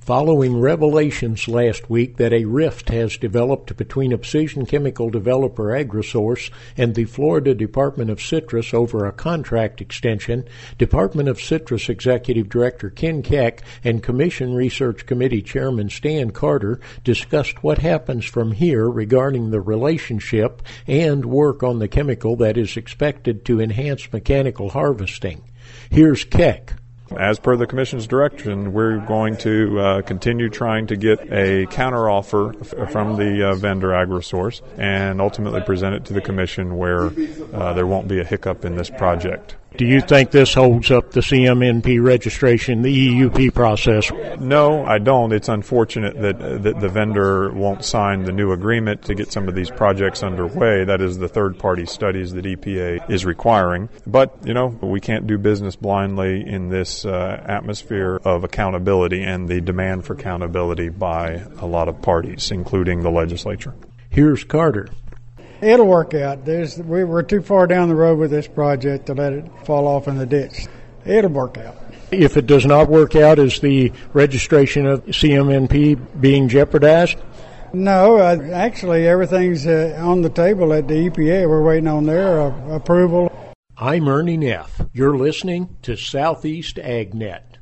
Following revelations last week that a rift has developed between a precision chemical developer Agrisource and the Florida Department of Citrus over a contract extension, Department of Citrus Executive Director Ken Keck and Commission Research Committee Chairman Stan Carter discussed what happens from here regarding the relationship and work on the chemical that is expected to enhance mechanical harvesting. Here's Keck. As per the Commission's direction, we're going to continue trying to get a counteroffer from the vendor Agrisource and ultimately present it to the Commission where there won't be a hiccup in this project. Do you think this holds up the CMNP registration, the EUP process? No, I don't. It's unfortunate that the vendor won't sign the new agreement to get some of these projects underway. That is the third-party studies that EPA is requiring. But, we can't do business blindly in this atmosphere of accountability and the demand for accountability by a lot of parties, including the legislature. Here's Carter. It'll work out. We were too far down the road with this project to let it fall off in the ditch. It'll work out. If it does not work out, is the registration of CMNP being jeopardized? No, actually everything's on the table at the EPA. We're waiting on their approval. I'm Ernie Neff. You're listening to Southeast AgNet.